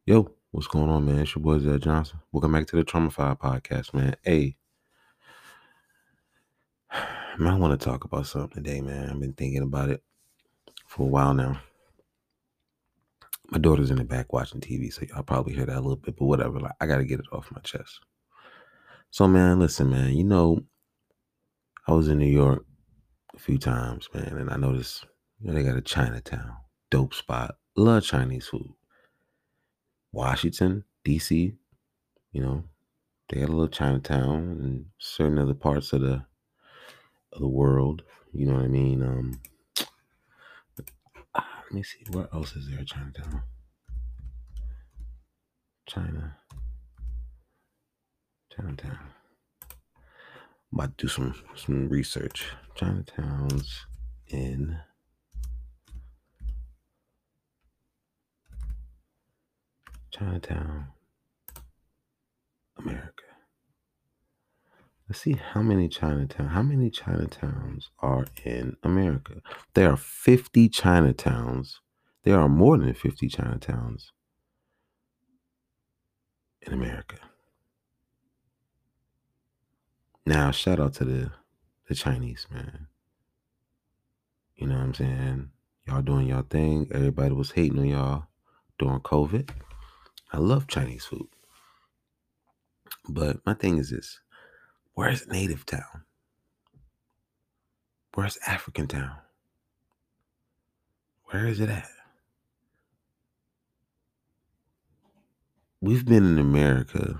Yo, what's going on, man? It's your boy Zed Johnson. Welcome back to the Traumafied Podcast, man. Hey, man, I want to talk about something today, man. I've been thinking about it for a while now. My daughter's in the back watching TV, so y'all probably hear that a little bit, but whatever. Like, I got to get it off my chest. So, man, listen, man. I was in New York a few times, man, and I noticed, they got a Chinatown, dope spot, love Chinese food. Washington, D.C., they got a little Chinatown and certain other parts of the world. You know what I mean? Let me see. Where else is there a Chinatown? Chinatown. I'm about to do some research. Chinatowns in Chinatown, America. Let's see how many Chinatowns are in America. There are 50 Chinatowns. There are more than 50 Chinatowns in America. Now, shout out to the Chinese, man. You know what I'm saying? Y'all doing y'all thing. Everybody was hating on y'all during COVID. I love Chinese food. But my thing is this. Where's Native Town? Where's African Town? Where is it at? We've been in America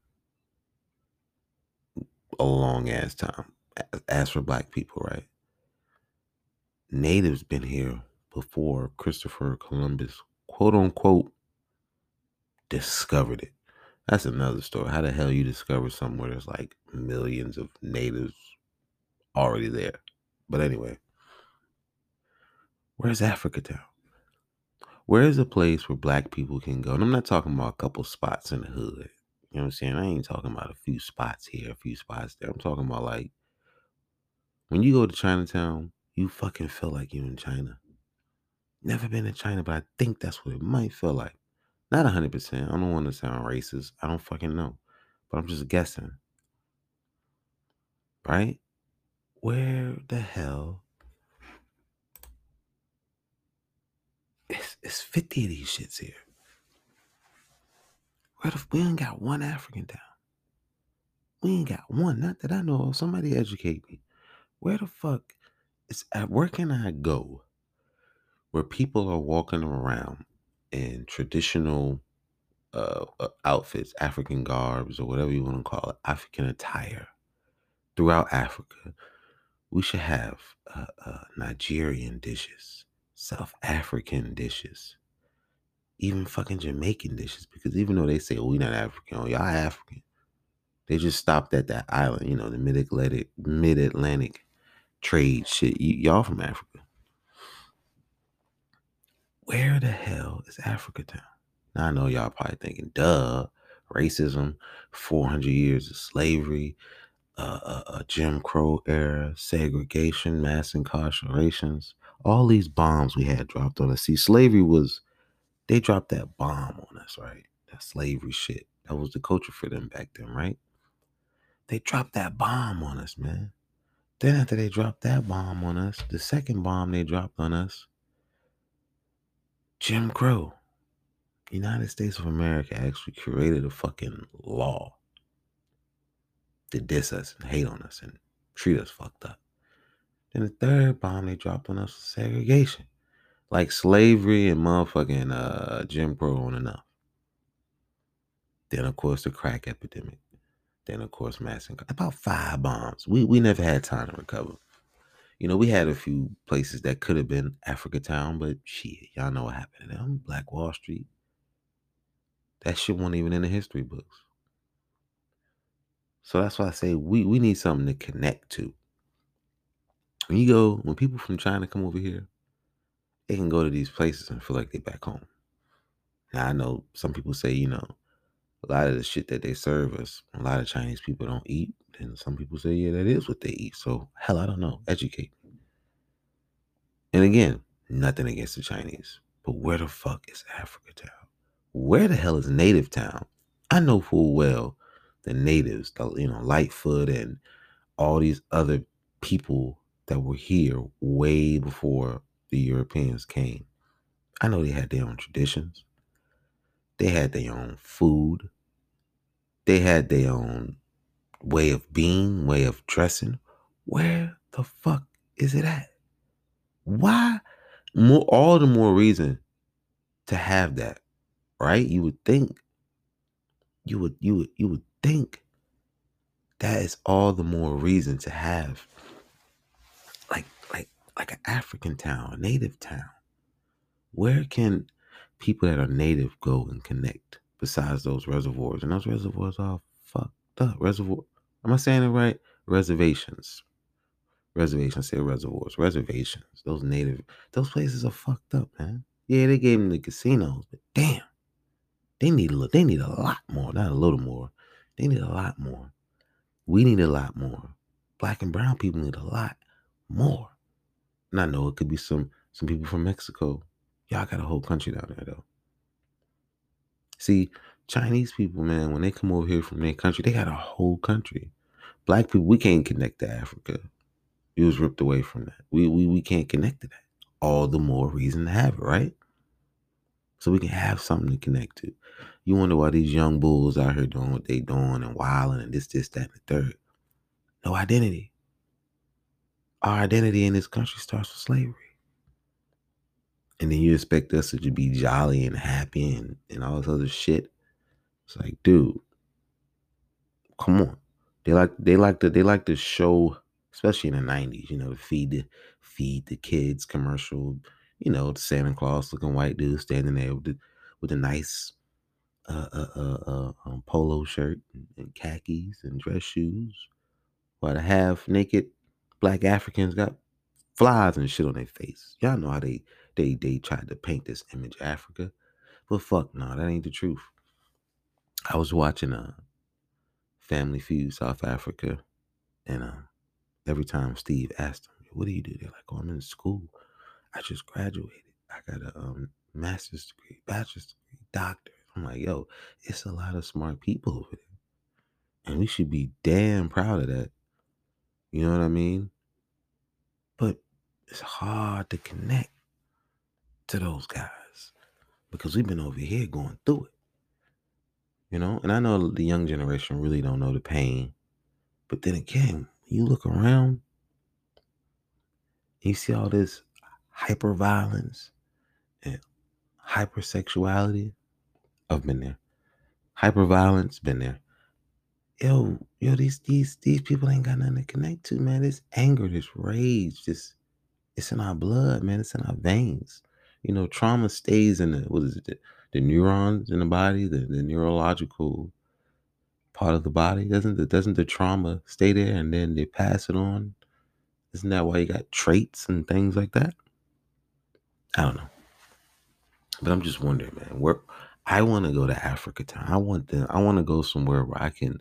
a long ass time. As for black people, right? Natives been here before Christopher Columbus, quote unquote, discovered it. That's another story. How the hell you discover somewhere there's like millions of natives already there? But anyway, where's Africa Town? Where is a place where black people can go? And I'm not talking about a couple spots in the hood. You know what I'm saying? I ain't talking about a few spots here, a few spots there. I'm talking about like when you go to Chinatown, you fucking feel like you're in China. Never been to China, but I think that's what it might feel like. Not 100%. I don't want to sound racist. I don't fucking know. But I'm just guessing. Right? Where the hell? It's 50 of these shits here. We ain't got one African town. We ain't got one. Not that I know of. Somebody educate me. Where the fuck where can I go where people are walking around in traditional outfits, African garbs, or whatever you want to call it, African attire throughout Africa? We should have Nigerian dishes, South African dishes, even fucking Jamaican dishes. Because even though they say, we not African, oh, y'all African, they just stopped at that island, the mid-Atlantic trade shit. Y'all from Africa. Where the hell is Africa Town? Now I know y'all probably thinking, duh, racism, 400 years of slavery, Jim Crow era, segregation, mass incarcerations, all these bombs we had dropped on us. See, they dropped that bomb on us, right? That slavery shit. That was the culture for them back then, right? They dropped that bomb on us, man. Then after they dropped that bomb on us, the second bomb they dropped on us, Jim Crow. United States of America actually created a fucking law to diss us and hate on us and treat us fucked up. Then the third bomb they dropped on us was segregation. Like slavery and motherfucking Jim Crow on enough. Then of course the crack epidemic. Then of course mass incarceration. About 5 bombs. We never had time to recover. We had a few places that could have been Africa Town, but shit, y'all know what happened to them. Black Wall Street. That shit wasn't even in the history books. So that's why I say we need something to connect to. When people from China come over here, they can go to these places and feel like they're back home. Now I know some people say, a lot of the shit that they serve us, a lot of Chinese people don't eat. And some people say, yeah, that is what they eat. So hell, I don't know. Educate me. And again, nothing against the Chinese. But where the fuck is Africa Town? where the hell is Native Town? I know full well the natives, Lightfoot and all these other people that were here way before the Europeans came. I know they had their own traditions. They had their own food. They had their own way of being, way of dressing. Where the fuck is it at? Why? All the more reason to have that, right? You would think that is all the more reason to have like like like an African town, a native town. Where can people that are native go and connect besides those reservoirs? And those reservoirs are fucked up. Reservoir. Am I saying it right? Reservations. Reservations. Say reservoirs. Reservations. Those places are fucked up, man. Yeah, they gave them the casinos, but damn, they need a lot more. Not a little more. They need a lot more. We need a lot more. Black and brown people need a lot more. And I know it could be some people from Mexico. Y'all got a whole country down there though. See, Chinese people, man, when they come over here from their country, they got a whole country. Black people, we can't connect to Africa. We was ripped away from that. We can't connect to that. All the more reason to have it, right? So we can have something to connect to. You wonder why these young bulls out here doing what they doing and wilding and this, that, and the third. No identity. Our identity in this country starts with slavery. And then you expect us to be jolly and happy and all this other shit. It's like, dude, come on. They like to show, especially in the 90s, to feed the kids commercial, the Santa Claus looking white dude standing there with a nice polo shirt and khakis and dress shoes, while the half naked black Africans got flies and shit on their face. Y'all know how they tried to paint this image of Africa. But fuck no, that ain't the truth. I was watching Family Feud South Africa, and every time Steve asked them, "What do you do?" They're like, "Oh, I'm in school. I just graduated. I got a master's degree, bachelor's degree, doctor." I'm like, yo, it's a lot of smart people over there, and we should be damn proud of that. You know what I mean? But it's hard to connect to those guys because we've been over here going through it. And I know the young generation really don't know the pain. But then again, you look around, you see all this hyper violence and hypersexuality. I've been there. Hyper violence, been there. Yo, these people ain't got nothing to connect to, man. This anger, this rage, it's in our blood, man. It's in our veins. Trauma stays in the neurons in the body, the neurological part of the body. Doesn't the trauma stay there and then they pass it on? Isn't that why you got traits and things like that? I don't know. But I'm just wondering, man, where I want to go to Africa town. I want to go somewhere where I can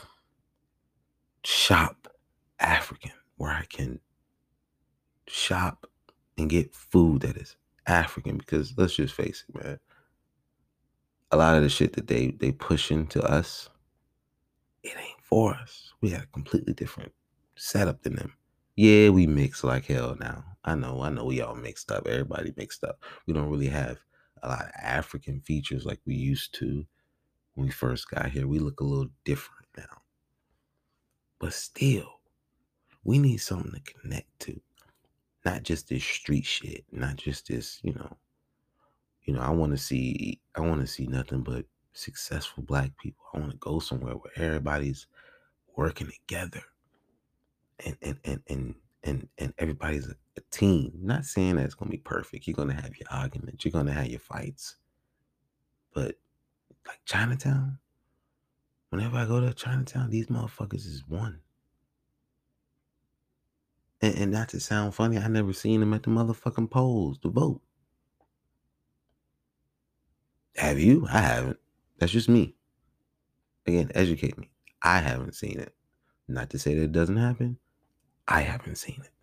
shop African, where I can shop and get food that is African, because let's just face it, man. A lot of the shit that they push into us, it ain't for us. We had a completely different setup than them. Yeah, we mix like hell now. I know we all mixed up. Everybody mixed up. We don't really have a lot of African features like we used to when we first got here. We look a little different now. But still, we need something to connect to. Not just this street shit. Not just this, I want to see nothing but successful black people. I want to go somewhere where everybody's working together and everybody's a team. Not saying that it's gonna be perfect. You're gonna have your arguments, you're gonna have your fights. But like Chinatown, whenever I go to Chinatown, these motherfuckers is one. And not to sound funny, I never seen them at the motherfucking polls to vote. Have you? I haven't. That's just me. Again, educate me. I haven't seen it. Not to say that it doesn't happen. I haven't seen it.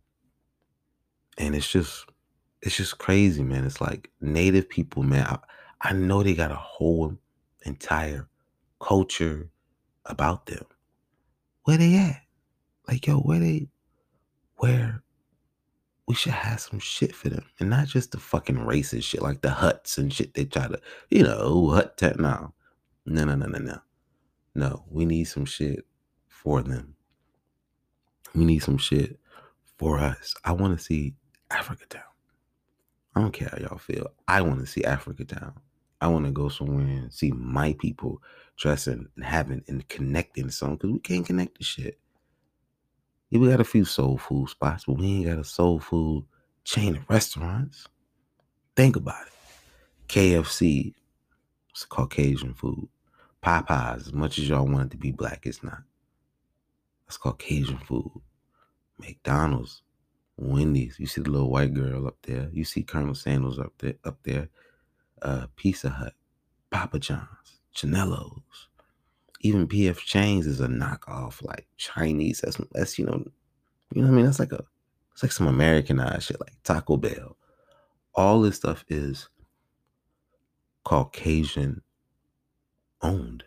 And it's just crazy, man. It's like native people, man. I know they got a whole entire culture about them. Where they at? Like, yo, where we should have some shit for them. And not just the fucking racist shit, like the huts and shit they try to, hut tech. No. No, no, no, no, no. No, we need some shit for them. We need some shit for us. I want to see Africa Town. I don't care how y'all feel. I want to see Africa Town. I want to go somewhere and see my people dressing and having and connecting some because we can't connect the shit. Yeah, we got a few soul food spots, but we ain't got a soul food chain of restaurants. Think about it. KFC, it's Caucasian food. Popeyes, as much as y'all want it to be black, it's not. That's Caucasian food. McDonald's, Wendy's. You see the little white girl up there. You see Colonel Sandals up there. Pizza Hut, Papa John's, Chanelos. Even PF Chang's is a knockoff, like Chinese. That's what I mean. It's like some Americanized shit, like Taco Bell. All this stuff is Caucasian owned.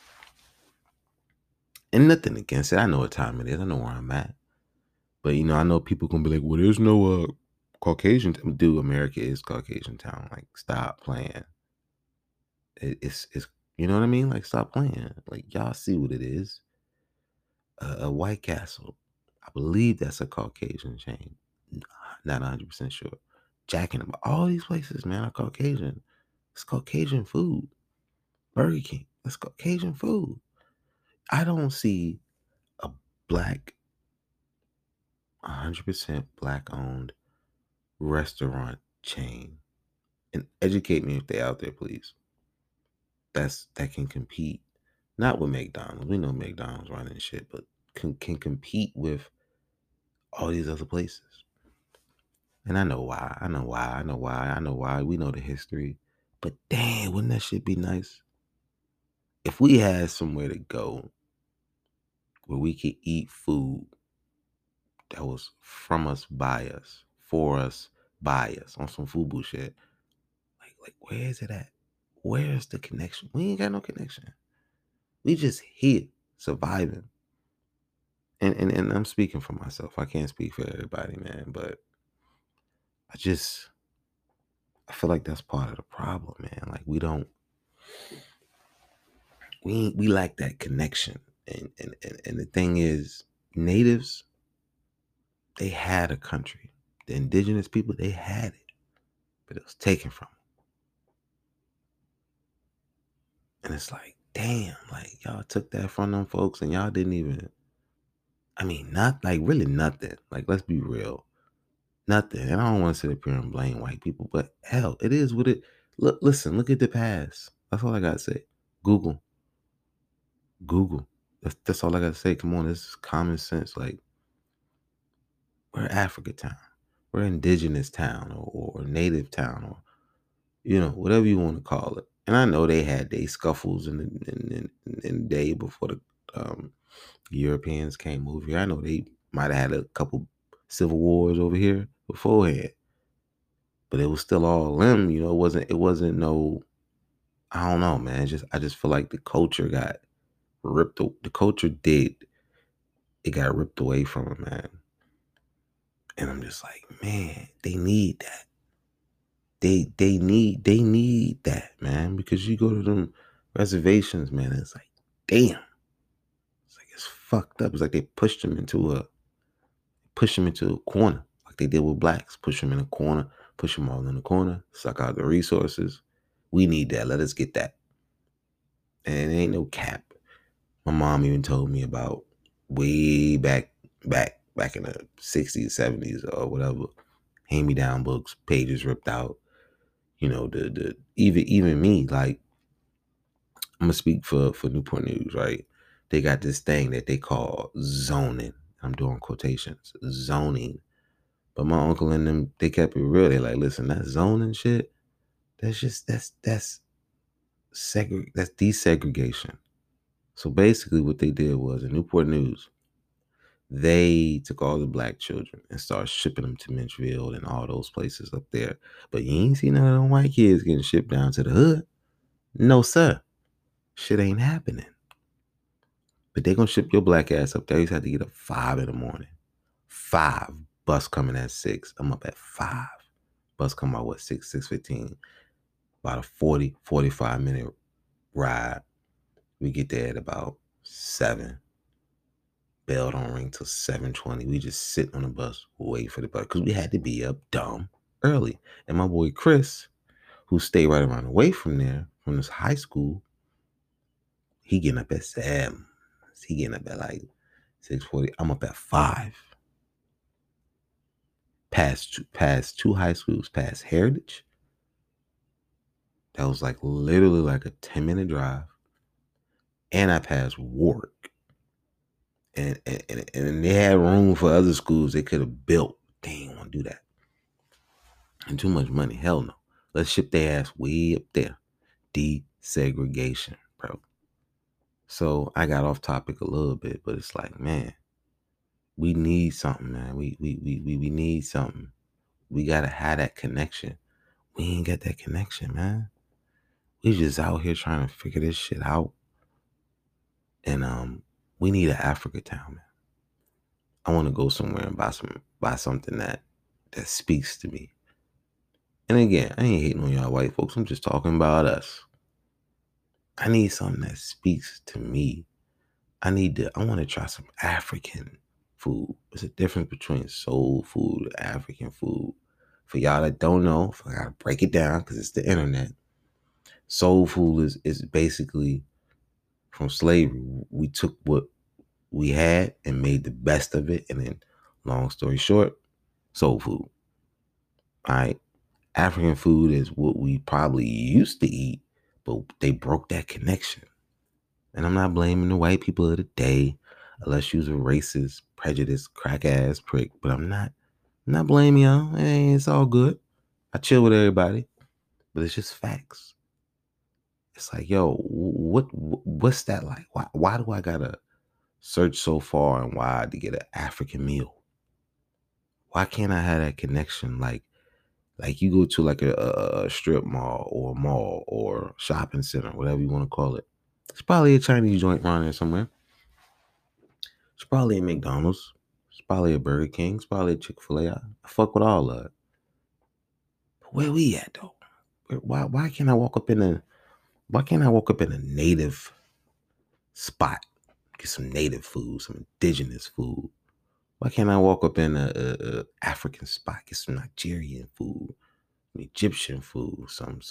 And nothing against it. I know what time it is. I know where I'm at. But I know people gonna be like, well, there's no Caucasian dude, America is Caucasian town. Like, stop playing. It's you know what I mean? Like, stop playing. Like, y'all see what it is. A White Castle. I believe that's a Caucasian chain. Not 100% sure. Jack in the Box. All these places, man, are Caucasian. It's Caucasian food. Burger King. That's Caucasian food. I don't see a black, 100% black owned restaurant chain. And educate me if they out there, please. That can compete. Not with McDonald's. We know McDonald's running shit, but can compete with all these other places. And I know why. I know why. We know the history. But damn, wouldn't that shit be nice? If we had somewhere to go where we could eat food that was from us, by us, for us, by us, on some FUBU shit. Like where is it at? Where's the connection? We ain't got no connection. We just here surviving. And I'm speaking for myself. I can't speak for everybody, man. But I feel like that's part of the problem, man. Like we lack that connection. And the thing is, natives, they had a country. The indigenous people, they had it, but it was taken from them. And it's like, damn, like y'all took that from them folks and y'all didn't even, not like really nothing. Like, let's be real. Nothing. And I don't want to sit up here and blame white people, but hell, it is what it. Listen, look at the past. That's all I gotta say. Google. That's all I gotta say. Come on, this is common sense. Like, we're Africa Town. We're indigenous town or native town or whatever you want to call it. And I know they had their scuffles in the day before the Europeans came over here. I know they might have had a couple civil wars over here beforehand, but it was still all them. It wasn't no. I don't know, man. I just feel like the culture got ripped. The culture did. It got ripped away from them, man. And I'm just like, man, they need that. They need that, man, because you go to them reservations, man, it's like, damn. It's like it's fucked up. It's like they pushed them into a corner, like they did with blacks. Push them in a corner, push them all in the corner, suck out the resources. We need that. Let us get that. And it ain't no cap. My mom even told me about way back in the 60s, 70s, or whatever. Hand-me-down books, pages ripped out. The even me, like, I'm gonna speak for Newport News, right? They got this thing that they call zoning. I'm doing quotations, zoning. But my uncle and them, they kept it real. They like, listen, that zoning shit, that's desegregation. So basically what they did was in Newport News, They took all the black children and started shipping them to Menchville and all those places up there. But you ain't see none of them white kids getting shipped down to the hood. No, sir. Shit ain't happening. But they gonna ship your black ass up there. You have to get up 5 in the morning. 5. Bus coming at 6. I'm up at 5. Bus come out, 6:15. About a 45 minute ride. We get there at about 7. Bell don't ring till 7:20. We just sit on the bus, wait for the bus, because we had to be up dumb early. And my boy Chris, who stayed right around the way from there, from this high school, he getting up at 7. He getting up at like 6:40. I'm up at 5. Past two high schools, past Heritage. That was like literally like a 10-minute drive. And I passed Warwick. And they had room for other schools they could have built. They ain't want to do that. And too much money. Hell no. Let's ship their ass way up there. Desegregation, bro. So I got off topic a little bit, but it's like, man, we need something, man. We need something. We gotta have that connection. We ain't got that connection, man. We just out here trying to figure this shit out. And we need an Africa town, man. I want to go somewhere and buy something that speaks to me. And again, I ain't hating on y'all white folks. I'm just talking about us. I need something that speaks to me. I want to try some African food. There's a difference between soul food and African food. For y'all that don't know, I gotta break it down because it's the internet. Soul food is basically from slavery. We took what we had and made the best of it. And then, long story short, soul food. All right. African food is what we probably used to eat, but they broke that connection. And I'm not blaming the white people of the day, unless you's a racist, prejudiced, crack ass prick. But I'm not blaming y'all. Hey, it's all good. I chill with everybody, but it's just facts. It's like, yo, what's that like? Why do I gotta search so far and wide to get an African meal? Why can't I have that connection? Like you go to like a strip mall or a mall or shopping center, whatever you want to call it. It's probably a Chinese joint around there somewhere. It's probably a McDonald's. It's probably a Burger King. It's probably a Chick-fil-A. I fuck with all of it. But where we at though? Why can't I walk up in a native spot? Get some native food, some indigenous food. Why can't I walk up in a African spot? Get some Nigerian food, Egyptian food, some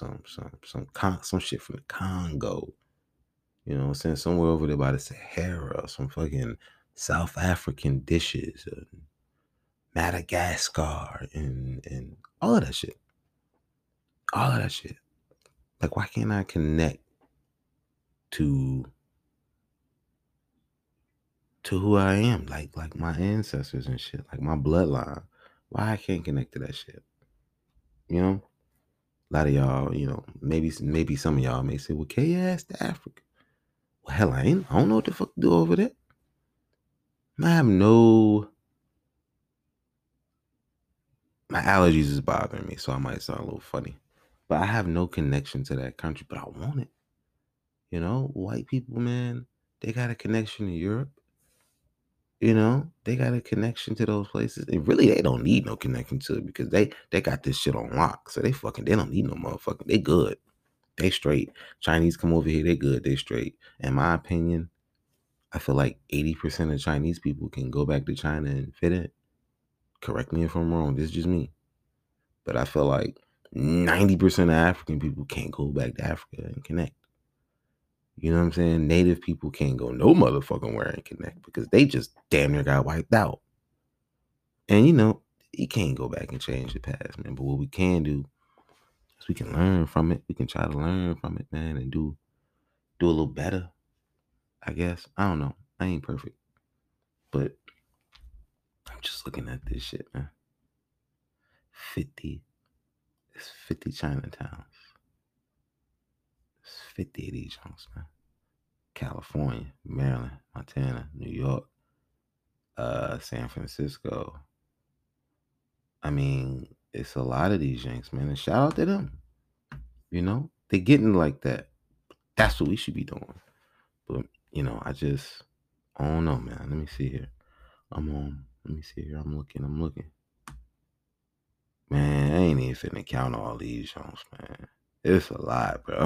shit from the Congo. You know what I'm saying? Somewhere over there by the Sahara, some fucking South African dishes, Madagascar, and all of that shit. All of that shit. Like, why can't I connect to who I am? Like my ancestors and shit, like my bloodline. Why I can't connect to that shit? You know? A lot of y'all, maybe some of y'all may say, well, K ass to Africa. Well, hell, I don't know what the fuck to do over there. I have my allergies is bothering me, so I might sound a little funny. But I have no connection to that country, but I want it. White people, man, they got a connection to Europe. They got a connection to those places. And really, they don't need no connection to it because they got this shit on lock. So they don't need no motherfucking, they good. They straight. Chinese come over here, they good, they straight. In my opinion, I feel like 80% of Chinese people can go back to China and fit in. Correct me if I'm wrong. This is just me. But I feel like 90% of African people can't go back to Africa and connect. You know what I'm saying? Native people can't go no motherfucking where and connect because they just damn near got wiped out. And you can't go back and change the past, man. But what we can do is we can learn from it. We can try to learn from it, man, and do a little better, I guess. I don't know. I ain't perfect. But I'm just looking at this shit, man. 50 Chinatowns. It's 50 of these junks, man. California, Maryland, Montana, New York, San Francisco. I mean, it's a lot of these yanks, man. And shout out to them. You know, they getting like that. That's what we should be doing. But I don't know, man. Let me see here. I'm on. Let me see here. I'm looking. I'm looking. Man, I ain't even finna count all these songs, man. It's a lot, bro.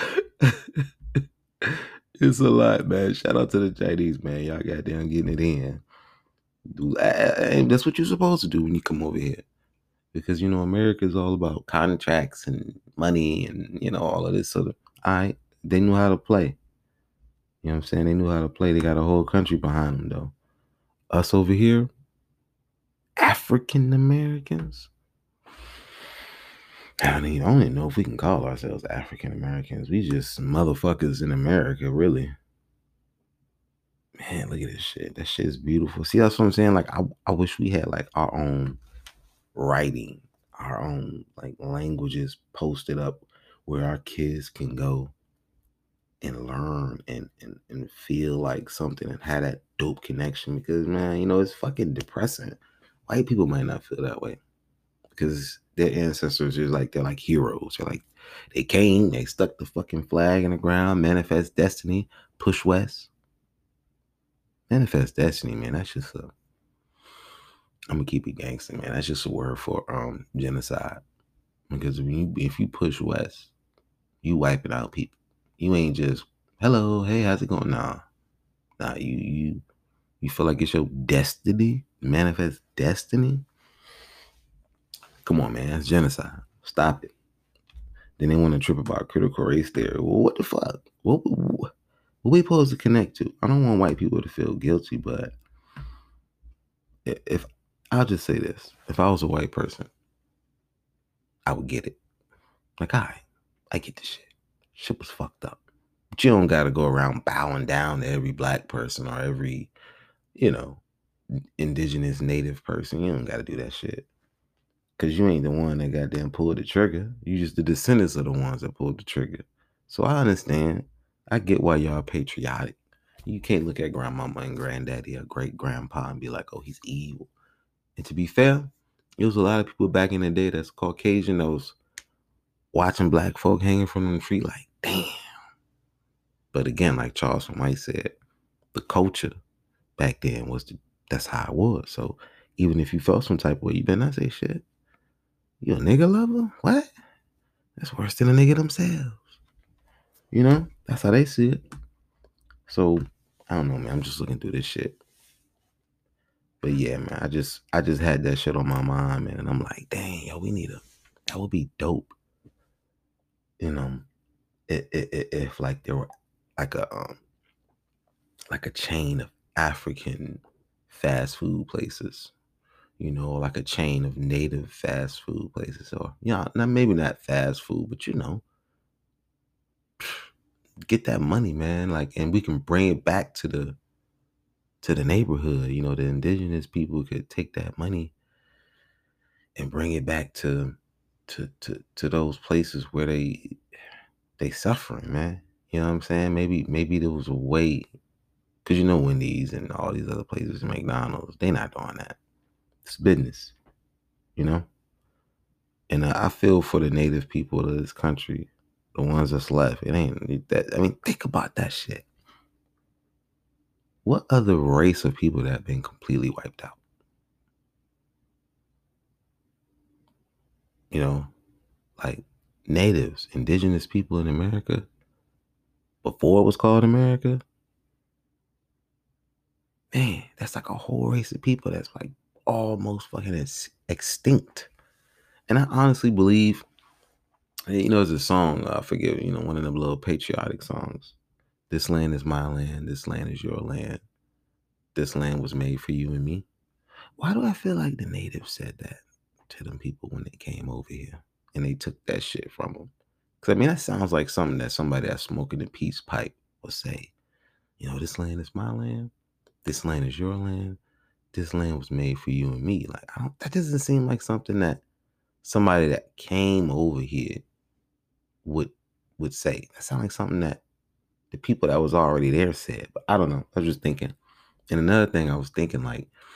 It's a lot, man. Shout out to the Chinese, man. Y'all goddamn getting it in. Dude, that's what you're supposed to do when you come over here. Because, America is all about contracts and money and, all of this sort of. All right, they knew how to play. You know what I'm saying? They knew how to play. They got a whole country behind them, though. Us over here, African Americans. I don't even know if we can call ourselves African Americans. We just motherfuckers in America, really. Man, look at this shit. That shit is beautiful. See, that's what I'm saying. Like, I wish we had like our own writing, our own like languages posted up where our kids can go and learn and feel like something and have that dope connection. Because man, it's fucking depressing. White people might not feel that way because their ancestors is like they're like heroes. They're like they came, they stuck the fucking flag in the ground, manifest destiny, push west. Manifest destiny, man. That's just a. I'm gonna keep it gangster, man. That's just a word for genocide. Because if you push west, you wiping out people. You ain't just hello, hey, how's it going? Nah, you feel like it's your destiny, manifest destiny. Come on, man, it's genocide. Stop it. Then they want to trip about critical race theory. Well, what the fuck? What we supposed to connect to? I don't want white people to feel guilty, but if I'll just say this, if I was a white person, I would get it. Like, I get this shit. Shit was fucked up. But you don't gotta go around bowing down to every black person or every, indigenous native person. You don't gotta do that shit. Cause you ain't the one that goddamn pulled the trigger. You just the descendants of the ones that pulled the trigger. So I understand. I get why y'all patriotic. You can't look at grandmama and granddaddy or great grandpa and be like, oh, he's evil. And to be fair, it was a lot of people back in the day that's Caucasian that was watching black folk hanging from the tree like, damn. But again, like Charleston White said, the culture back then that's how it was. So even if you felt some type of way, you better not say shit. You a nigga lover? What? That's worse than a nigga themselves. That's how they see it. So I don't know, man. I'm just looking through this shit. But yeah, man, I just had that shit on my mind, man. And I'm like, dang, yo, that would be dope. If like there were like a chain of African fast food places, like a chain of native fast food places, or maybe not fast food, but get that money, man. Like, and we can bring it back to the neighborhood. The indigenous people could take that money and bring it back to those places where they suffering, man. You know what I'm saying? Maybe there was a way, because Wendy's and all these other places, McDonald's, they not doing that. It's business, And I feel for the native people of this country, the ones that's left. It ain't that. I mean, think about that shit. What other race of people that have been completely wiped out? Like natives, indigenous people in America, before it was called America. Man, that's like a whole race of people that's like almost fucking extinct. And I honestly believe, there's a song, I forget, one of them little patriotic songs. This land is my land. This land is your land. This land was made for you and me. Why do I feel like the natives said that to them people when they came over here and they took that shit from them? Because, that sounds like something that somebody that's smoking a peace pipe would say. This land is my land. This land is your land. This land was made for you and me. Like, that doesn't seem like something that somebody that came over here would say. That sounds like something that the people that was already there said. But I don't know. I was just thinking. And another thing I was thinking, like,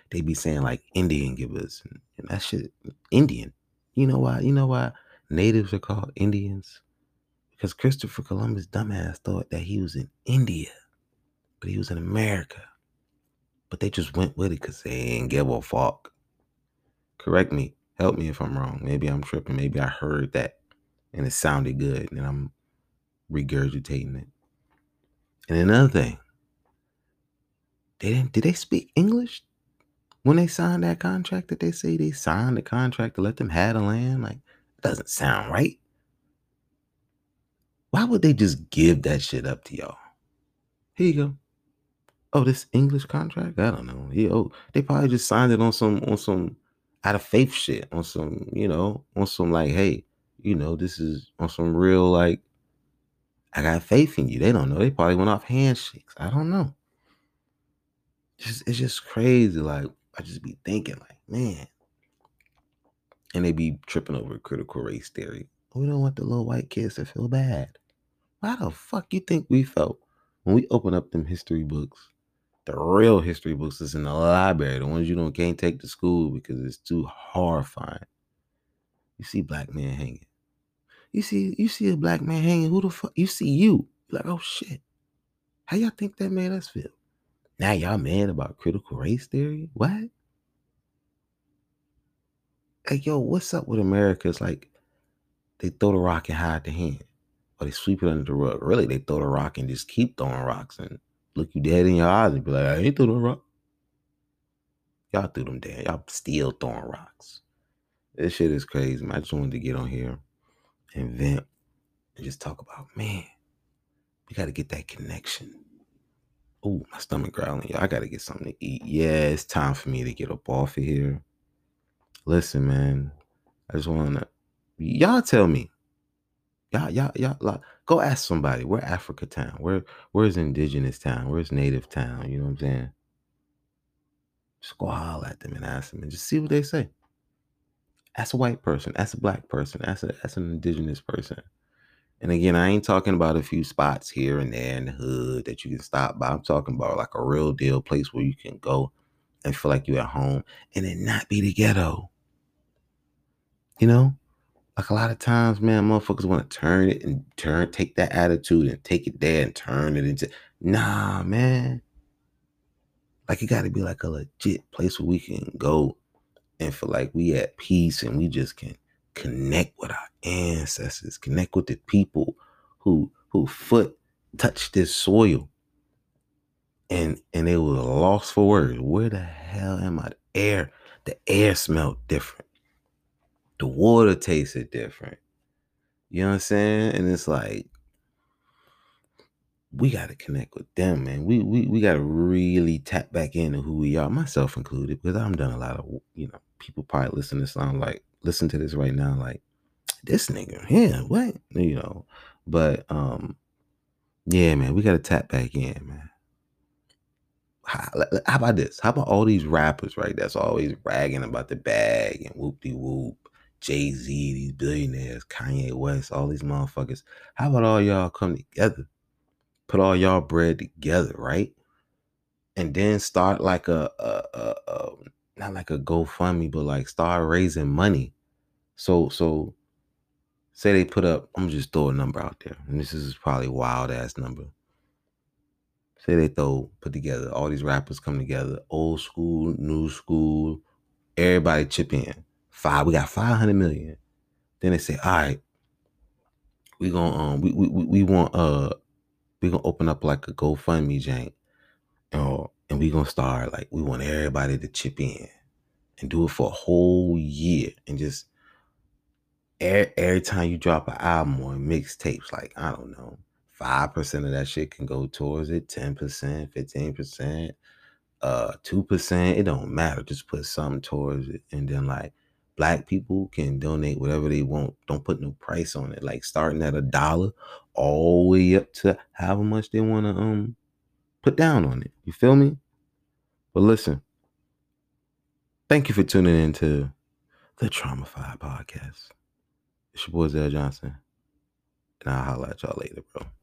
they be saying like Indian givers and that shit Indian. You know why? You know why natives are called Indians? Because Christopher Columbus dumbass thought that he was in India, but he was in America. But they just went with it because they ain't give a fuck. Correct me. Help me if I'm wrong. Maybe I'm tripping. Maybe I heard that and it sounded good and I'm regurgitating it. And another thing, did they speak English when they signed that contract? That they say they signed the contract to let them have the land? Like, it doesn't sound right. Why would they just give that shit up to y'all? Here you go. Oh, this English contract? I don't know. They probably just signed it on some out of faith shit, on some, on some like, hey, this is on some real like, I got faith in you. They don't know. They probably went off handshakes. I don't know. It's just crazy. Like, I just be thinking, like, man. And they be tripping over critical race theory. We don't want the little white kids to feel bad. Why the fuck you think we felt when we open up them history books? The real history books is in the library. The ones you can't take to school because it's too horrifying. You see black men hanging. You see a black man hanging. Who the fuck? You see you. You're like, oh shit. How y'all think that made us feel? Now y'all mad about critical race theory? What? Like, yo, what's up with America? It's like they throw the rock and hide the hand. Or they sweep it under the rug. Really, they throw the rock and just keep throwing rocks and look you dead in your eyes and be like, I ain't threw no rock. Y'all threw them dead. Y'all still throwing rocks. This shit is crazy, man. I just wanted to get on here and vent and just talk about, man, we got to get that connection. Oh, my stomach growling. Y'all, I got to get something to eat. Yeah, it's time for me to get up off of here. Listen, man, I just want to, y'all tell me. Y'all, go ask somebody. Where Africa town? Where's indigenous town? Where's native town? You know what I'm saying? Just go holler at them and ask them and just see what they say. Ask a white person. Ask a black person. Ask an indigenous person. And again, I ain't talking about a few spots here and there in the hood that you can stop by. I'm talking about like a real deal place where you can go and feel like you're at home and it not be the ghetto. You know? Like a lot of times, man, motherfuckers want to take that attitude and take it there and turn it into, nah, man. Like, it got to be like a legit place where we can go and feel like we at peace and we just can connect with our ancestors, connect with the people who foot touched this soil and they were lost for words. Where the hell am I? The air smelled different. The water tasted different. You know what I'm saying? And it's like, we got to connect with them, man. We got to really tap back into who we are, myself included, because I'm done a lot of, people probably listen to this right now, like, this nigga, yeah, what? But, yeah, man, we got to tap back in, man. How about this? How about all these rappers, right? That's always bragging about the bag and whoop-de-whoop. Jay-Z, these billionaires, Kanye West, all these motherfuckers. How about all y'all come together? Put all y'all bread together, right? And then start like a not like a GoFundMe, but like start raising money. So say they put up, I'm just throw a number out there, and this is probably a wild ass number. Say they put together, all these rappers come together, old school, new school, everybody chip in. We got 500 million. Then they say, all right, we gonna we want we gonna open up like a GoFundMe jank. And we gonna start like, we want everybody to chip in and do it for a whole year, and just every time you drop an album or mixtapes, like, I don't know, 5% of that shit can go towards it, 10%, 15%, 2%, it don't matter. Just put something towards it. And then like black people can donate whatever they want. Don't put no price on it. Like starting at $1 all the way up to however much they want to put down on it. You feel me? But listen, thank you for tuning in to the Traumafy Podcast. It's your boy Zell Johnson, and I'll holler at y'all later, bro.